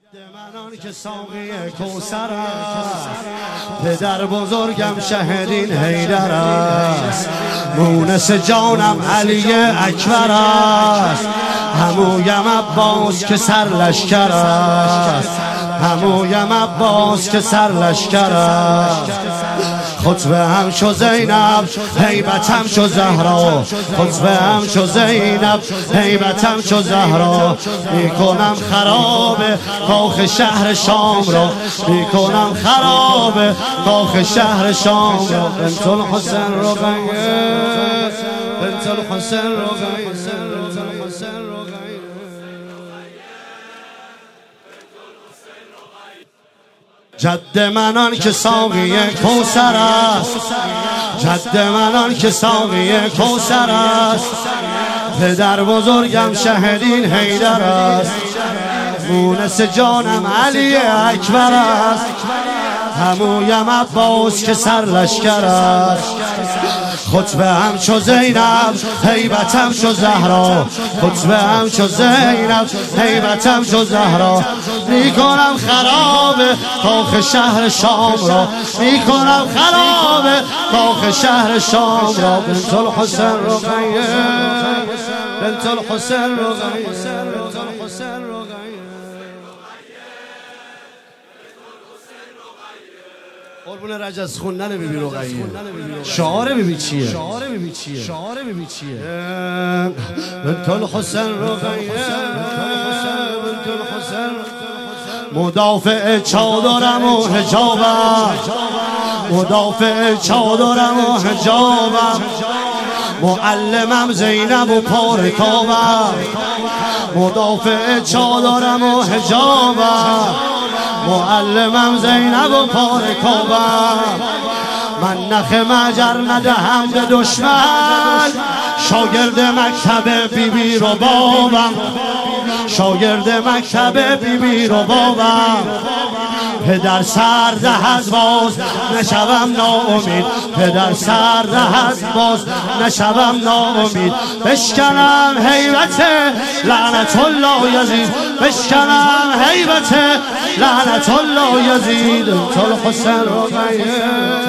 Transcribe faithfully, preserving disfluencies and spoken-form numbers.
منان که ساقی کوثر است، پدر بزرگم شهدین حیدر است، مونس جانم علی اکبر است، همویم عباس که سر لشکر است، همویم عباس که سر لشکر است. خطبه هم شو زینب هیبتم شو زهرا، خطبه هم شو زینب هیبتم شو زهرا، میکنم خراب کاخ شهر شام را، میکنم خراب کاخ شهر شام را. بنت الحسین رقیه، بنت الحسین رقیه، بنت الحسین رقیه. جد منان که ساقی کوثر است، جد منان که ساقی کوثر است، پدر بزرگم شهدین حیدر است، مونس جانم علی اکبر است، همویم عباس که سر لشکر است. خطبه هم شو زینب هیبتم شو زهرا، خطبه هم شو زینب هیبتم شو زهرا، میکنم خراب کاخ شهر شام را، میکنم خراب کاخ شهر شام را. بنت الحسین رقیه، بنت الحسین رقیه، بنت الحسین رقیه. قربون رجز خوندن ببی رقیه، شعار ببی چیه، شعار ببی چیه، شعار ببی چیه. بنت الحسین رقیه، بنت الحسین مدافع چادرم و حجابم، مدافع چادرم و حجابم، معلمم زینب و پارکابم، مدافع چادرم و حجابم، معلمم زینب و پارکابم. من نخ مجر ندهم به دشمن، شاگرد مکتب بی بی رو بابم، شاگرد مکتب بی بی رو بابم. پدر سر دهد باز نشوم ناامید، پدر سر دهد باز نشوم ناامید. بشکنم هیبت لعنت الله یزید، بشکنم هیبت لعنت الله یزید. بنت الحسین رقیه،